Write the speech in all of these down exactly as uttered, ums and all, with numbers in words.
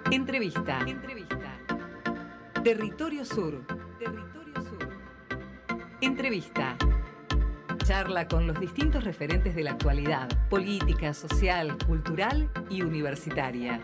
Entrevista. Entrevista. Territorio Sur. Territorio Sur. Entrevista. Charla con los distintos referentes de la actualidad, política, social, cultural y universitaria.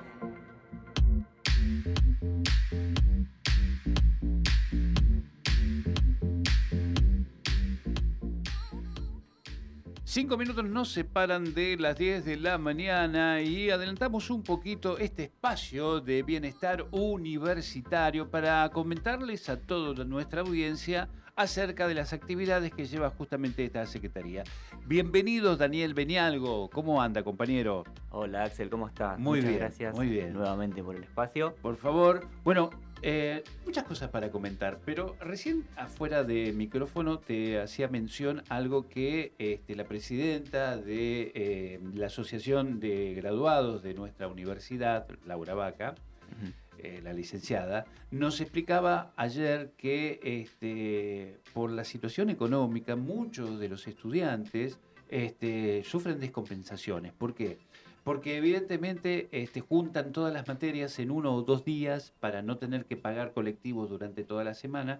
Cinco minutos nos separan de las diez de la mañana y adelantamos un poquito este espacio de bienestar universitario para comentarles a toda nuestra audiencia acerca de las actividades que lleva justamente esta secretaría. Bienvenidos, Daniel Benialgo. ¿Cómo anda, compañero? Hola, Axel, ¿cómo estás? Muy Muchas bien, gracias muy bien. nuevamente por el espacio. Por favor. Bueno, eh, muchas cosas para comentar, pero recién afuera de micrófono te hacía mención algo que este, la presidenta de eh, la Asociación de Graduados de nuestra universidad, Laura Vaca, uh-huh. Eh, la licenciada, nos explicaba ayer que este, por la situación económica muchos de los estudiantes este, sufren descompensaciones. ¿Por qué? Porque evidentemente este, juntan todas las materias en uno o dos días para no tener que pagar colectivos durante toda la semana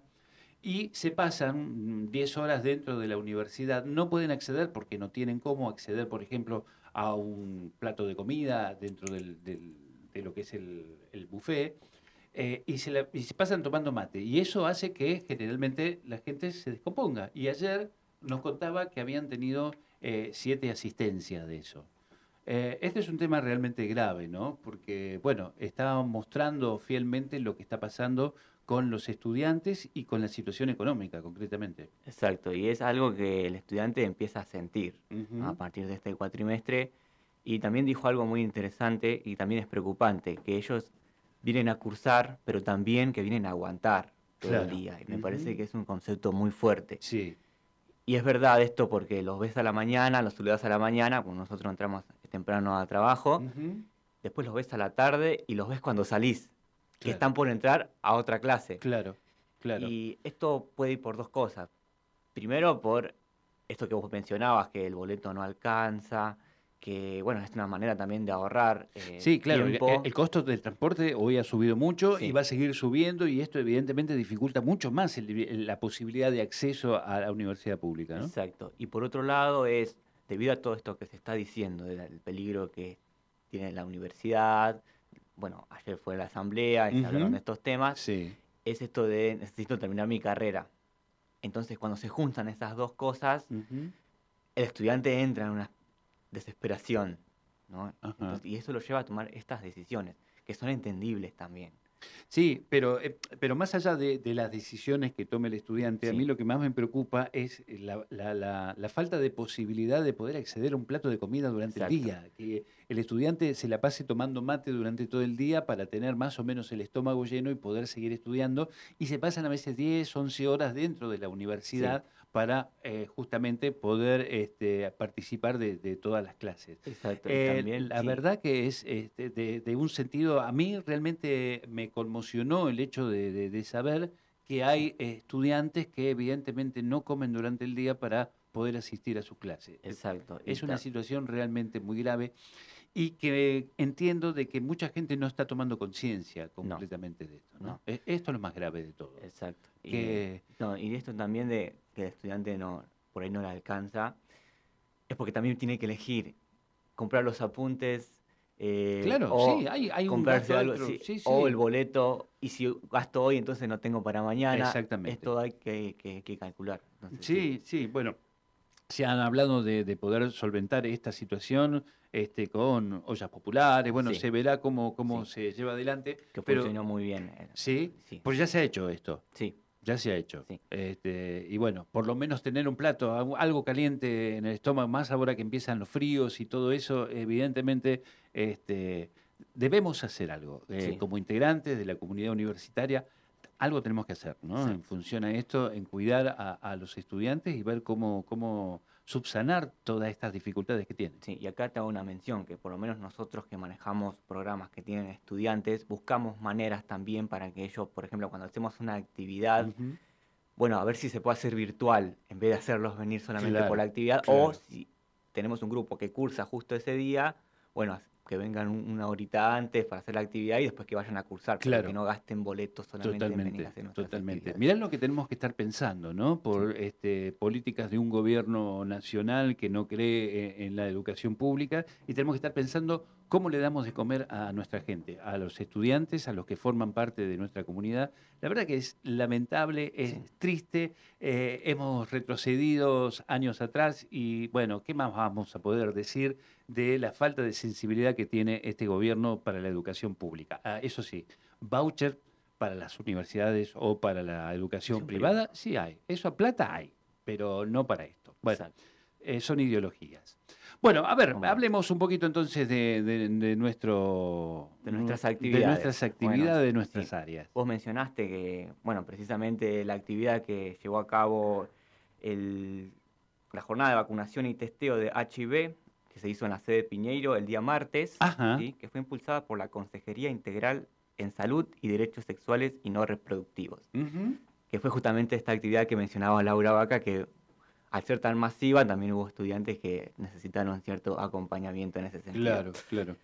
y se pasan diez horas dentro de la universidad. No pueden acceder porque no tienen cómo acceder, por ejemplo, a un plato de comida dentro del... del de lo que es el, el buffet, eh, y, se la, y se pasan tomando mate. Y eso hace que generalmente la gente se descomponga. Y ayer nos contaba que habían tenido eh, siete asistencias de eso. Eh, este es un tema realmente grave, ¿no? Porque, bueno, está mostrando fielmente lo que está pasando con los estudiantes y con la situación económica, concretamente. Exacto, y es algo que el estudiante empieza a sentir, uh-huh. ¿no? A partir de este cuatrimestre. Y también dijo algo muy interesante y también es preocupante, que ellos vienen a cursar, pero también que vienen a aguantar todo claro. el día. Y me uh-huh. parece que es un concepto muy fuerte. Sí. Y es verdad esto porque los ves a la mañana, los saludas a la mañana, cuando nosotros entramos temprano a trabajo, uh-huh. después los ves a la tarde y los ves cuando salís, claro. que están por entrar a otra clase. Claro, claro. Y esto puede ir por dos cosas. Primero por esto que vos mencionabas, que el boleto no alcanza, que bueno, es una manera también de ahorrar eh, Sí, claro, tiempo. El, el costo del transporte hoy ha subido mucho sí. y va a seguir subiendo y esto evidentemente dificulta mucho más el, el, la posibilidad de acceso a la universidad pública, ¿no? Exacto, y por otro lado es, debido a todo esto que se está diciendo, del peligro que tiene la universidad, bueno, ayer fue la asamblea y uh-huh. se hablaron de estos temas, sí. es esto de necesito terminar mi carrera. Entonces cuando se juntan esas dos cosas, uh-huh. el estudiante entra en una desesperación, ¿no? Entonces, y eso lo lleva a tomar estas decisiones, que son entendibles también. Sí, pero, eh, pero más allá de, de las decisiones que tome el estudiante, sí. a mí lo que más me preocupa es la, la, la, la falta de posibilidad de poder acceder a un plato de comida durante Exacto. el día. Que el estudiante se la pase tomando mate durante todo el día para tener más o menos el estómago lleno y poder seguir estudiando. Y se pasan a veces diez, once horas dentro de la universidad sí. para eh, justamente poder este, participar de, de todas las clases. Exacto. Eh, también, la sí. verdad que es este, de, de un sentido, a mí realmente me conmocionó el hecho de, de, de saber que hay estudiantes que evidentemente no comen durante el día para poder asistir a sus clases. Exacto. Es una situación realmente muy grave y que entiendo de que mucha gente no está tomando conciencia completamente no. de esto, ¿no? No. Esto es lo más grave de todo. Exacto. Que... Y, no, y esto también de que el estudiante no por ahí no le alcanza, es porque también tiene que elegir comprar los apuntes, Eh, claro, o sí, hay, hay un comprarse gasto algo, extra, sí, sí, sí. o el boleto, y si gasto hoy entonces no tengo para mañana. Exactamente. Esto hay que, que, que calcular. Entonces, sí, sí, sí, bueno, se han hablado de, de poder solventar esta situación este, con ollas populares, bueno, sí. se verá cómo, cómo sí. se lleva adelante. Que pero, funcionó muy bien. Sí, sí, pues ya se ha hecho esto. Sí. Ya se ha hecho. Sí. Este, y bueno, por lo menos tener un plato, algo caliente en el estómago, más ahora que empiezan los fríos y todo eso, evidentemente este, debemos hacer algo. Eh, sí. Como integrantes de la comunidad universitaria, algo tenemos que hacer, ¿no? Sí. En función a esto, en cuidar a, a los estudiantes y ver cómo, cómo subsanar todas estas dificultades que tienen. Sí, y acá te hago una mención, que por lo menos nosotros que manejamos programas que tienen estudiantes, buscamos maneras también para que ellos, por ejemplo, cuando hacemos una actividad, uh-huh. bueno, a ver si se puede hacer virtual, en vez de hacerlos venir solamente claro, por la actividad, claro. o si tenemos un grupo que cursa justo ese día, bueno, que vengan un- una horita antes para hacer la actividad y después que vayan a cursar, para Claro. que no gasten boletos solamente en venir a Totalmente, hacer nuestras totalmente. actividades. Mirá lo que tenemos que estar pensando, ¿no? Por este, políticas de un gobierno nacional que no cree en, en la educación pública y tenemos que estar pensando cómo le damos de comer a nuestra gente, a los estudiantes, a los que forman parte de nuestra comunidad. La verdad que es lamentable, es Sí. triste, eh, hemos retrocedido años atrás y bueno, ¿qué más vamos a poder decir de la falta de sensibilidad que tiene este gobierno para la educación pública? Ah, eso sí, voucher para las universidades o para la educación Educación privada, sí hay. Eso plata hay, pero no para esto. Bueno, Exacto. eh, son ideologías. Bueno, a ver, Como- hablemos un poquito entonces de, de- de nuestro, De nuestras de actividades. nuestras actividades, Bueno, de nuestras sí. áreas. Vos mencionaste que, bueno, precisamente la actividad que llevó a cabo el- la jornada de vacunación y testeo de H I V, que se hizo en la sede de Piñeiro el día martes, Ajá. ¿sí? Que fue impulsada por la Consejería Integral en Salud y Derechos Sexuales y No Reproductivos, Ujú. que fue justamente esta actividad que mencionaba Laura Vaca, que al ser tan masiva también hubo estudiantes que necesitaron cierto acompañamiento en ese sentido. Claro, claro.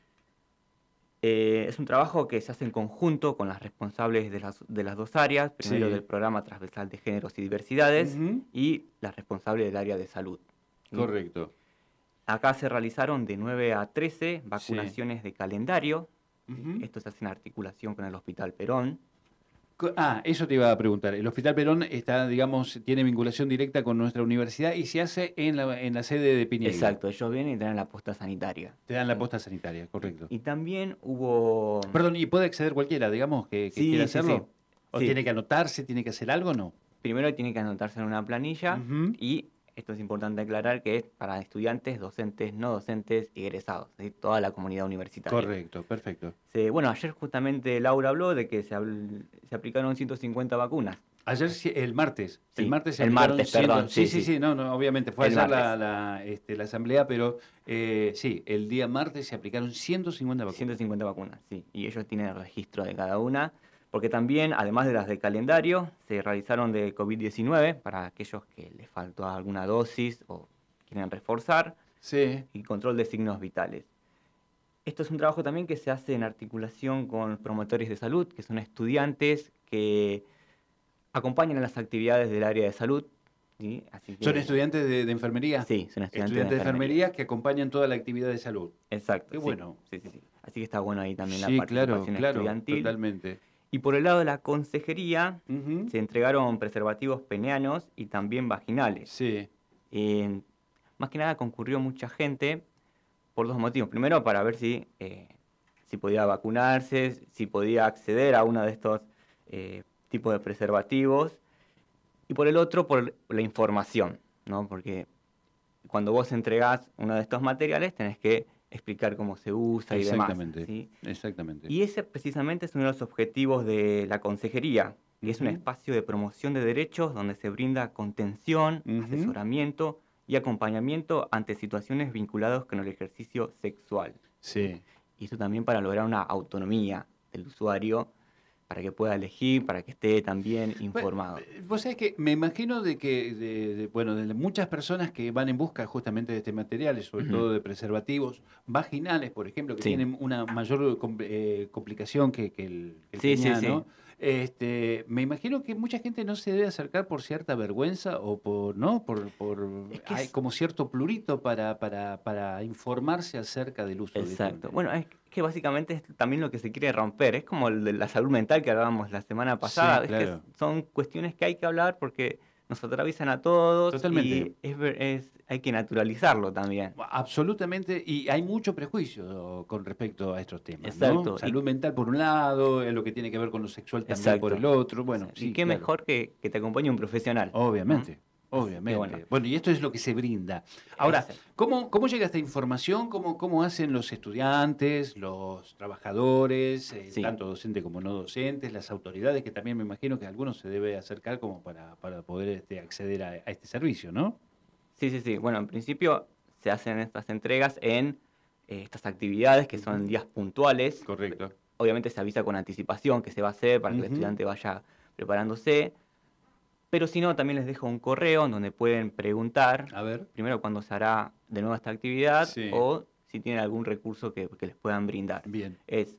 Eh, es un trabajo que se hace en conjunto con las responsables de las, de las dos áreas, primero Sí. del Programa Transversal de Géneros y Diversidades Ujú. y la responsable del área de salud. ¿sí? Correcto. Acá se realizaron de nueve a trece vacunaciones de calendario. Ujú. Esto se hace en articulación con el Hospital Perón. Co- Ah, eso te iba a preguntar. El Hospital Perón está, digamos, tiene vinculación directa con nuestra universidad y se hace en la, en la sede de Piñeiro. Exacto, ellos vienen y traen la posta sanitaria. Te dan la ¿sí? posta sanitaria, correcto. Y también hubo... Perdón, ¿y puede acceder cualquiera, digamos, que, que Sí, quiera sí, hacerlo? sí. ¿O Sí. tiene que anotarse, tiene que hacer algo o no? Primero tiene que anotarse en una planilla Ujú. y esto es importante aclarar que es para estudiantes, docentes, no docentes y egresados, es decir, toda la comunidad universitaria. Correcto, perfecto. Se- bueno, ayer justamente Laura habló de que se, habl- se aplicaron ciento cincuenta vacunas. Ayer, sí, el martes. Sí, el martes se el aplicaron martes, ciento- perdón, Sí, sí, sí, sí. sí, no, no, obviamente. Fue El ayer la, martes. la, este, la asamblea, pero eh, sí, el día martes se aplicaron ciento cincuenta vacunas. ciento cincuenta vacunas, sí. Y ellos tienen el registro de cada una. Porque también, además de las de calendario, se realizaron de COVID diecinueve para aquellos que les faltó alguna dosis o quieren reforzar. Sí. Y control de signos vitales. Esto es un trabajo también que se hace en articulación con promotores de salud, que son estudiantes que acompañan a las actividades del área de salud. ¿sí? Así que- ¿Son estudiantes de, de enfermería? Sí, son estudiantes, Estudiantes de enfermería que acompañan toda la actividad de salud. Exacto. Qué sí. bueno. Sí, sí, sí. Así que está bueno ahí también Sí, la claro, participación claro, estudiantil. totalmente. Y por el lado de la consejería, Ujú. se entregaron preservativos peneanos y también vaginales. Sí, Eh, más que nada concurrió mucha gente por dos motivos. Primero, para ver si, eh, si podía vacunarse, si podía acceder a uno de estos eh, tipos de preservativos. Y por el otro, por la información, ¿no? Porque cuando vos entregás uno de estos materiales, tenés que explicar cómo se usa y demás. exactamente. ¿sí? Exactamente. Y ese precisamente es uno de los objetivos de la consejería, que es un Ujú. espacio de promoción de derechos donde se brinda contención, Ujú. asesoramiento y acompañamiento ante situaciones vinculadas con el ejercicio sexual. Sí. Y eso también para lograr una autonomía del usuario, para que pueda elegir, para que esté también informado. Bueno, vos sabés que me imagino de que, de, de- bueno, de muchas personas que van en busca justamente de este material, sobre Ujú. todo de preservativos vaginales, por ejemplo, que Sí. tienen una mayor com- eh, complicación que, que el, que el Sí, sí, peñano. sí. Este, me imagino que mucha gente no se debe acercar por cierta vergüenza o por, ¿no? Por, por Es que hay es- como cierto plurito para, para, para informarse acerca del uso de este Exacto. material. Bueno, es que básicamente es también lo que se quiere romper. Es como el de la salud mental que hablábamos la semana pasada. Sí, Es que claro. son cuestiones que hay que hablar porque nos atraviesan a todos. Totalmente. Y es, ver- es- hay que naturalizarlo también. Absolutamente, y hay mucho prejuicio con respecto a estos temas, Exacto. ¿no? Y- Salud mental por un lado, es lo que tiene que ver con lo sexual también Exacto. por el otro, bueno, Exacto. sí, y qué claro. mejor que, que te acompañe un profesional. Obviamente, ¿no? obviamente. que Bueno. bueno. y esto es lo que se brinda. Ahora, Exacto. ¿cómo, cómo llega esta información? ¿Cómo, cómo hacen los estudiantes, los trabajadores, eh, Sí. tanto docentes como no docentes, las autoridades, que también me imagino que algunos se debe acercar como para, para poder este, acceder a, a este servicio, ¿no? Sí, sí, sí. Bueno, en principio se hacen estas entregas en eh, estas actividades que son días puntuales. Correcto. Obviamente se avisa con anticipación que se va a hacer para que el Ujú. estudiante vaya preparándose. Pero si no, también les dejo un correo en donde pueden preguntar A ver. primero cuándo se hará de nuevo esta actividad Sí. o si tienen algún recurso que, que les puedan brindar. Bien. Es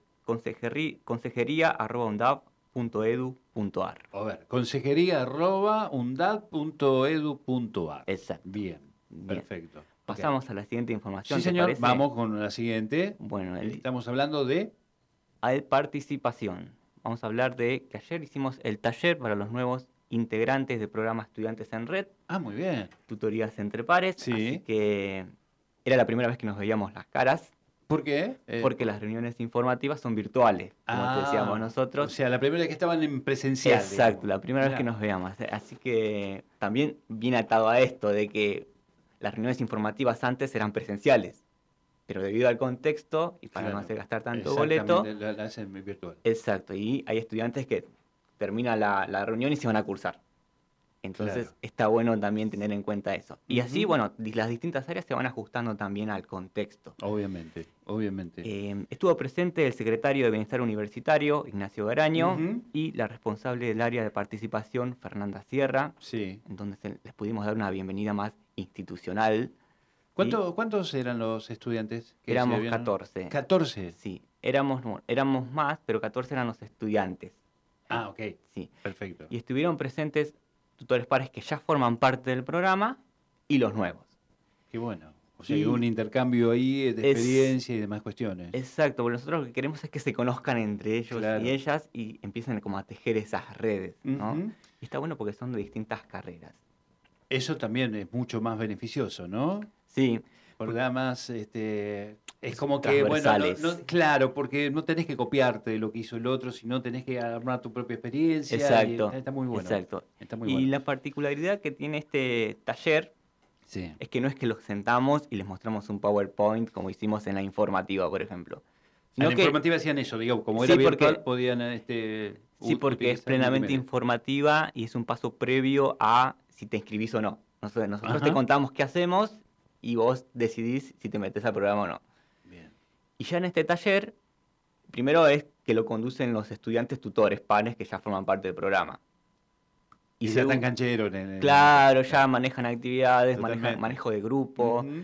consejería arroba undab punto edu punto ar. A ver, consejería arroba undab punto edu punto ar. Exacto. Bien, Bien. perfecto. Pasamos Okay. a la siguiente información. Sí, señor, parece? vamos con la siguiente. Bueno, el, Estamos hablando de... de participación. Vamos a hablar de que ayer hicimos el taller para los nuevos integrantes del programa Estudiantes en Red. Ah, muy bien. Tutorías entre pares. Sí. Así que era la primera vez que nos veíamos las caras. ¿Por qué? Eh, Porque las reuniones informativas son virtuales, como ah, te decíamos nosotros. O sea, la primera vez que estaban en presencial. Exacto, digamos. la primera Mirá. vez que nos veamos. Así que también viene atado a esto de que las reuniones informativas antes eran presenciales, pero debido al contexto y para Claro. no hacer gastar tanto boleto. La, la hacen virtual. Exacto, y hay estudiantes que terminan la, la reunión y se van a cursar. Entonces Claro. está bueno también tener en cuenta eso. Y así, Ujú. bueno, di- las distintas áreas se van ajustando también al contexto. Obviamente, obviamente. Eh, estuvo presente el secretario de Bienestar Universitario, Ignacio Garaño, Ujú. y la responsable del área de participación, Fernanda Sierra, Sí. en donde se- les pudimos dar una bienvenida más institucional. ¿Cuánto- ¿Cuántos eran los estudiantes? que Éramos se habían- catorce. catorce. Sí, éramos, no, éramos más, pero catorce eran los estudiantes. Ah, ok. Sí. Perfecto. Y estuvieron presentes tutores pares que ya forman parte del programa y los nuevos. Qué bueno. O sea, Y- que hubo un intercambio ahí de Es- experiencia y demás cuestiones. Exacto, porque nosotros lo que queremos es que se conozcan entre ellos Claro. y ellas y empiecen como a tejer esas redes, ¿no? Ujú. Y está bueno porque son de distintas carreras. Eso también es mucho más beneficioso, ¿no? Sí, Porque además este, es como que, bueno, no, transversales. no- claro, porque no tenés que copiarte de lo que hizo el otro, sino tenés que armar tu propia experiencia. y exacto. está, está muy bueno. Exacto. Está muy Y bueno. la particularidad que tiene este taller Sí. es que no es que los sentamos y les mostramos un PowerPoint como hicimos en la informativa, por ejemplo. En Sino la que, informativa hacían eso, digamos, como Sí, era porque- virtual, podían este, sí, u- porque es utilizar plenamente multimedia. informativa y es un paso previo a si te inscribís o no. Nosotros, nosotros Ajá. te contamos qué hacemos y vos decidís si te metes al programa o no. Bien. Y ya en este taller, primero es que lo conducen los estudiantes tutores, panes, que ya forman parte del programa. Y ya segu- están cancheros en el... Claro, ya manejan actividades, manejan Totalmente. manejo de grupo. Ujú.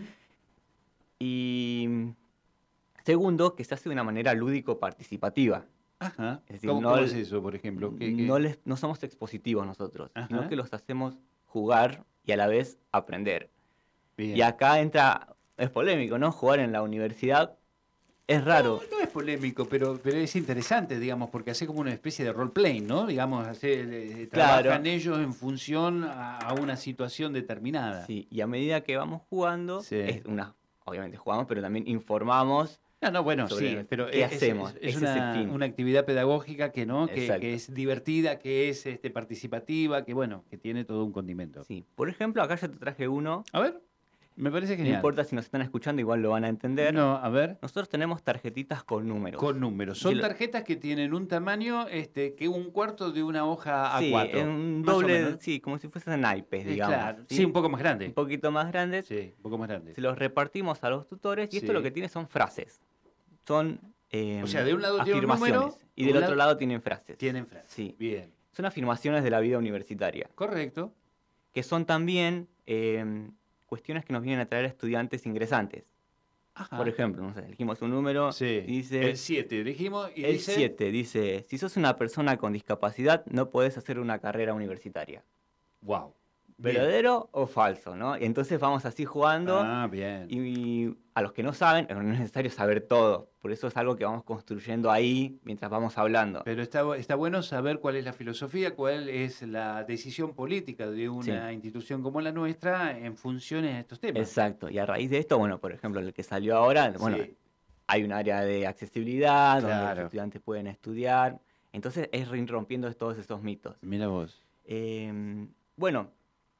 Y segundo, que se hace de una manera lúdico-participativa. Ajá. Es decir, ¿Cómo, no cómo el- es eso, por ejemplo? ¿Qué- qué? No, les, no somos expositivos nosotros, Ajá. sino que los hacemos jugar y a la vez aprender. Bien. Y acá entra, es polémico, ¿no? Jugar en la universidad es raro. No, no es polémico, pero, pero es interesante, digamos, porque hace como una especie de role-playing, ¿no? Digamos, hace, eh, Claro. trabajan ellos en función a, a una situación determinada. Sí, y a medida que vamos jugando, Sí. es una, obviamente jugamos, pero también informamos. No, no, bueno, Sobre sí, pero qué es, es- hacemos, es ese es el una, fin. una actividad pedagógica que no, que, Exacto. que es divertida, que es este, participativa, que bueno, que tiene todo un condimento. Sí. Por ejemplo, acá ya te traje uno. A ver, me parece No genial. importa si nos están escuchando, igual lo van a entender. No, a ver. Nosotros tenemos tarjetitas con números. Con números. Son Sí, lo- tarjetas que tienen un tamaño este, que un cuarto de una hoja A Sí, cuatro. en un más o doble, menos. sí, como si fuesen naipes, Eh, digamos. claro. Sí, un poco más grande. Un poquito más grandes. Sí, un poco más grande. Se los repartimos a los tutores y esto Sí. lo que tiene son frases. Son eh, O sea, de un lado tiene un afirmaciones número, y de del un otro lado- lado tienen frases. Tienen frases. Sí. Bien. Son afirmaciones de la vida universitaria, Correcto. que son también eh, cuestiones que nos vienen a traer estudiantes ingresantes. Ajá. Por ejemplo, no sé, elegimos un número Sí. y dice... El siete, dijimos. Y El dice. siete dice, si sos una persona con discapacidad, no podés hacer una carrera universitaria. Wow. ¿Verdadero o falso? ¿No? Y entonces vamos así jugando Ah, bien. y, y a los que no saben, no es necesario saber todo. Por eso es algo que vamos construyendo ahí mientras vamos hablando. Pero está, bu- está bueno saber cuál es la filosofía, cuál es la decisión política de una Sí. institución como la nuestra en funciones a estos temas. Exacto. Y a raíz de esto, bueno, por ejemplo, el que salió ahora, bueno, Sí. hay un área de accesibilidad donde Claro. los estudiantes pueden estudiar. Entonces es ir rompiendo todos esos mitos. Mira vos. Eh, bueno,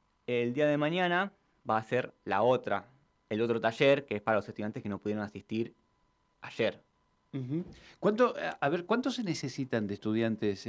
el día de mañana va a ser la otra, el otro taller, que es para los estudiantes que no pudieron asistir ayer. Ujú. ¿Cuánto, a- a ver, ¿cuántos se necesitan de estudiantes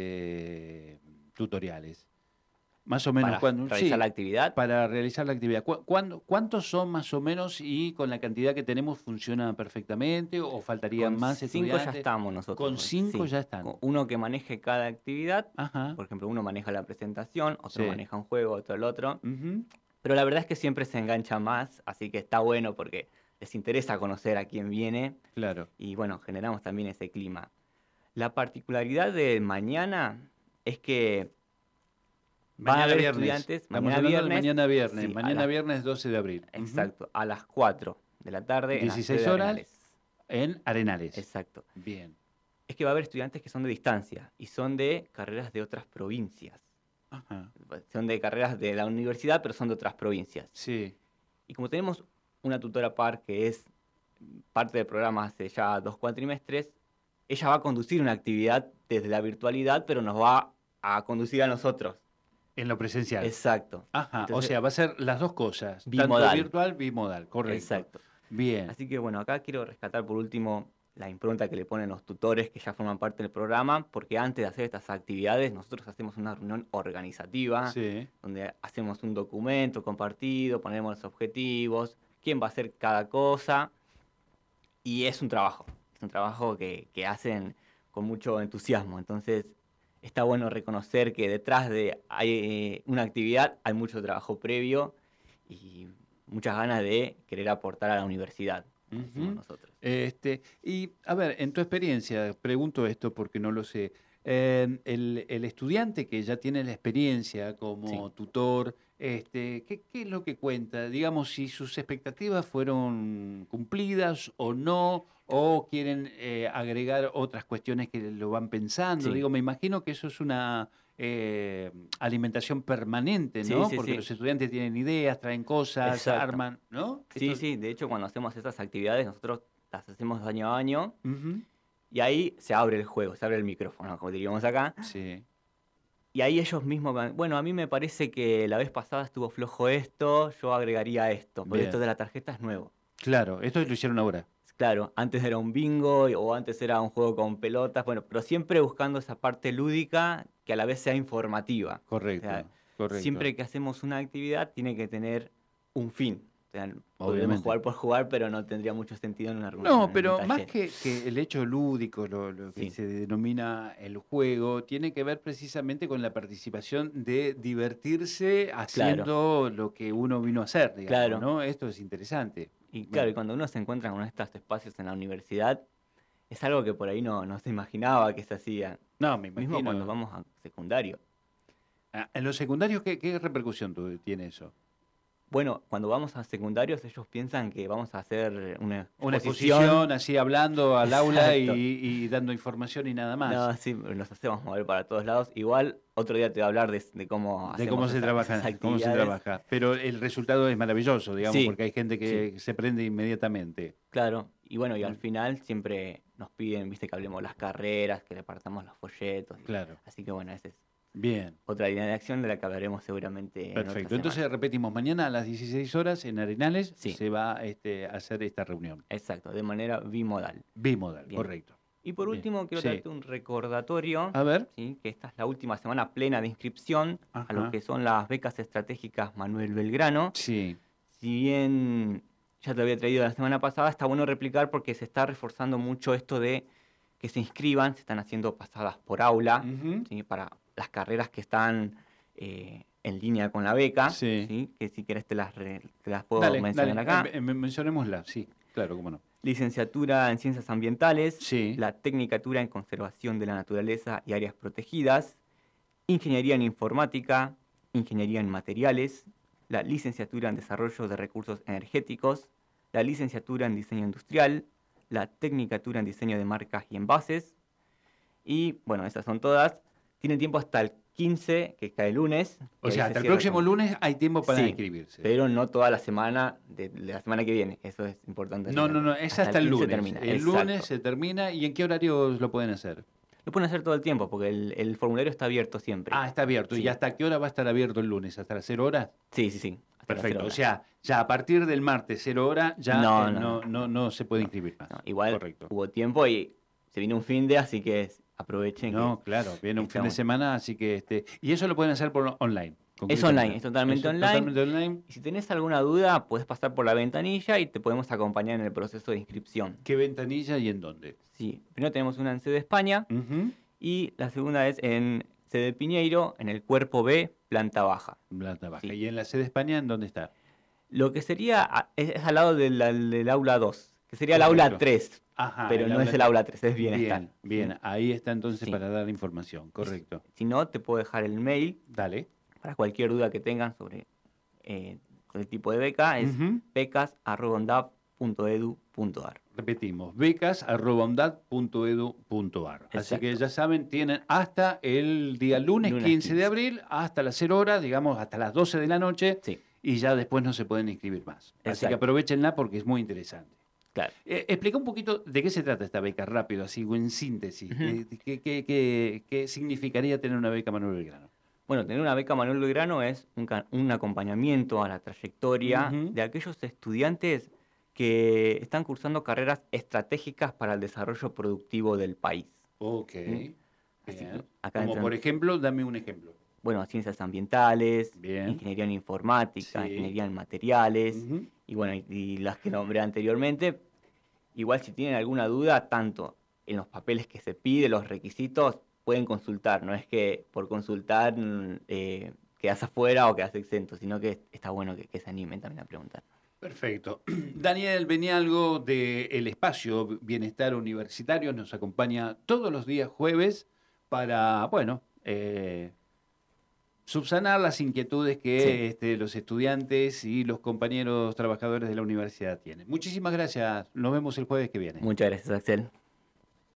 este, tutoriales? Más o menos. Para ¿cuándo? realizar Sí, la actividad. para realizar la actividad. ¿Cu- cuándo- ¿Cuántos son más o menos y con la cantidad que tenemos funciona perfectamente o faltarían Con más cinco estudiantes? ya estamos nosotros. Con cinco ya están. Con uno que maneje cada actividad. Ajá. Por ejemplo, uno maneja la presentación, otro Sí. maneja un juego, otro el otro. Ujú. Pero la verdad es que siempre se engancha más, así que está bueno porque les interesa conocer a quién viene. Claro. Y bueno, generamos también ese clima. La particularidad de mañana es que van a haber viernes. estudiantes, Estamos mañana hablando de viernes. mañana viernes. Sí, mañana las, viernes doce de abril. Exacto, uh-huh. a las cuatro de la tarde dieciséis en la horas Arenales. En Arenales. Exacto. Bien. Es que va a haber estudiantes que son de distancia y son de carreras de otras provincias. Ajá. Son de carreras de la universidad, pero son de otras provincias. Sí. Y como tenemos una tutora par que es parte del programa hace ya dos cuatrimestres, ella va a conducir una actividad desde la virtualidad, pero nos va a conducir a nosotros. En lo presencial. Exacto. Ajá. Entonces, o sea, va a ser las dos cosas. Bimodal. Tanto virtual, bimodal. Correcto. Exacto. Bien. Así que bueno, acá quiero rescatar por último la impronta que le ponen los tutores que ya forman parte del programa, porque antes de hacer estas actividades nosotros hacemos una reunión organizativa, sí. donde hacemos un documento compartido, ponemos los objetivos, quién va a hacer cada cosa, y es un trabajo, es un trabajo que, que hacen con mucho entusiasmo. Entonces está bueno reconocer que detrás de hay, eh, una actividad hay mucho trabajo previo y muchas ganas de querer aportar a la universidad. Uh-huh. Nosotros. Este, y a ver, en tu experiencia, pregunto esto porque no lo sé, eh, el, el estudiante que ya tiene la experiencia como sí. tutor, este, ¿qué, ¿qué es lo que cuenta? Digamos, si sus expectativas fueron cumplidas o no, o quieren eh, agregar otras cuestiones que lo van pensando. Sí. Digo, me imagino que eso es una eh, alimentación permanente, ¿no? Sí, sí, porque sí. los estudiantes tienen ideas, traen cosas, Exacto. arman, ¿no? Sí, Esto... sí, de hecho cuando hacemos estas actividades nosotros las hacemos año a año uh-huh. y ahí se abre el juego, se abre el micrófono, como diríamos acá. Sí. Y ahí ellos mismos van, bueno, a mí me parece que la vez pasada estuvo flojo esto, yo agregaría esto, porque Bien. esto de la tarjeta es nuevo. Claro, esto lo hicieron ahora. Claro, antes era un bingo o antes era un juego con pelotas, bueno, pero siempre buscando esa parte lúdica que a la vez sea informativa. Correcto, o sea, correcto. Siempre que hacemos una actividad tiene que tener un fin. O sea, Obviamente. podemos jugar por jugar, pero no tendría mucho sentido en una reunión. No, pero más que, que el hecho lúdico, lo, lo que sí. se denomina el juego, tiene que ver precisamente con la participación de divertirse haciendo claro. lo que uno vino a hacer, digamos, claro. ¿no? Esto es interesante. Y bueno. Claro, y cuando uno se encuentra con estos espacios en la universidad, es algo que por ahí no, no se imaginaba que se hacía. No, me imagino. Mismo cuando vamos a secundario. Ah, ¿en los secundarios qué, qué repercusión tiene eso? Bueno, cuando vamos a secundarios ellos piensan que vamos a hacer una exposición. Una exposición, así hablando al aula y, y dando información y nada más. No, sí, nos hacemos mover para todos lados. Igual, otro día te voy a hablar de, de cómo De cómo se, esas, trabaja, esas cómo se trabaja. Pero el resultado es maravilloso, digamos, sí, porque hay gente que sí. se prende inmediatamente. Claro, y bueno, y al final siempre nos piden, viste, que hablemos las carreras, que repartamos los folletos. Claro. Así que bueno, ese es Bien. otra línea de acción de la que hablaremos seguramente. Perfecto. Entonces repetimos, mañana a las dieciséis horas en Arenales sí. se va este, a hacer esta reunión. Exacto, de manera bimodal. Bimodal, Bien. Correcto. Y por último Bien. quiero sí. darte un recordatorio. A ver. ¿sí? Que esta es la última semana plena de inscripción Ajá. a lo que son las becas estratégicas Manuel Belgrano. Sí. Si bien ya te había traído la semana pasada, está bueno replicar porque se está reforzando mucho esto de que se inscriban, se están haciendo pasadas por aula, uh-huh. ¿sí? Para las carreras que están eh, en línea con la beca, sí. ¿sí? Que si querés te las, re, te las puedo dale, mencionar dale. acá. Mencionémoslas, sí, claro, cómo no. Licenciatura en Ciencias Ambientales, sí. la Tecnicatura en Conservación de la Naturaleza y Áreas Protegidas, Ingeniería en Informática, Ingeniería en Materiales, la Licenciatura en Desarrollo de Recursos Energéticos, la Licenciatura en Diseño Industrial, la Tecnicatura en Diseño de Marcas y Envases, y bueno, esas son todas. Tienen tiempo hasta el quince, que cae el lunes. O sea, hasta el próximo con... lunes hay tiempo para sí, inscribirse. Pero no toda la semana de, de la semana que viene. Eso es importante. No, no, no, es hasta, hasta el, el lunes. Termina. El Exacto. lunes se termina. ¿Y en qué horarios lo pueden hacer? Lo pueden hacer todo el tiempo, porque el, el formulario está abierto siempre. Ah, está abierto. Sí. ¿Y hasta qué hora va a estar abierto el lunes? ¿Hasta las cero horas? Sí, sí, sí. Perfecto. O sea, ya a partir del martes cero hora ya no, eh, no, no, no, no se puede inscribir más. No, igual Correcto. Hubo tiempo y se vino un fin de, así que aprovechen. No, que, claro, viene un que fin de semana, así que este y eso lo pueden hacer por online. Es online, es totalmente, es online. totalmente online. Y si tenés alguna duda, puedes pasar por la ventanilla y te podemos acompañar en el proceso de inscripción. ¿Qué ventanilla y en dónde? Sí, primero tenemos una en sede España uh-huh. y la segunda es en sede Piñeiro, en el cuerpo B, planta baja. Planta baja. Sí. ¿Y en la sede España en dónde está? Lo que sería, es, es al lado del, del aula dos, que sería Correcto. el aula tres. Ajá, pero no es el aula tres, es bienestar. Bien, bien. Ahí está entonces Sí. para dar información, correcto. Si no, te puedo dejar el mail Dale. para cualquier duda que tengan sobre eh, el tipo de beca, es Ujú. becas arroba ondap punto edu punto ar. Repetimos, becas arroba ondad punto edu punto ar. Así que ya saben, tienen hasta el día lunes, Lunes quince de quince. abril, hasta las cero horas, digamos, hasta las doce de la noche, Sí, y ya después no se pueden inscribir más. Así que Exacto. aprovechenla porque es muy interesante. claro. Eh, explica un poquito de qué se trata esta beca, rápido, así, o en síntesis. Ujú. Eh, ¿qué, qué, qué, qué significaría tener una beca Manuel Belgrano? Bueno, tener una beca Manuel Belgrano es un, ca- un acompañamiento a la trayectoria Ujú. de aquellos estudiantes que están cursando carreras estratégicas para el desarrollo productivo del país. Ok. ¿Mm? Así Bien. que acá Como entran, por ejemplo, dame un ejemplo. bueno, ciencias ambientales, Bien. ingeniería en informática, Sí. ingeniería en materiales, Ujú. y bueno, y, y las que nombré anteriormente. Igual si tienen alguna duda, tanto en los papeles que se pide, los requisitos, pueden consultar. No es que por consultar mm, eh, quedas afuera o quedas exento, sino que está bueno que, que se animen también a preguntar. Perfecto. Daniel Benialgo de El Espacio Bienestar Universitario nos acompaña todos los días jueves para, bueno, eh, subsanar las inquietudes que Sí. este, los estudiantes y los compañeros trabajadores de la universidad tienen. Muchísimas gracias. Nos vemos el jueves que viene. Muchas gracias, Axel.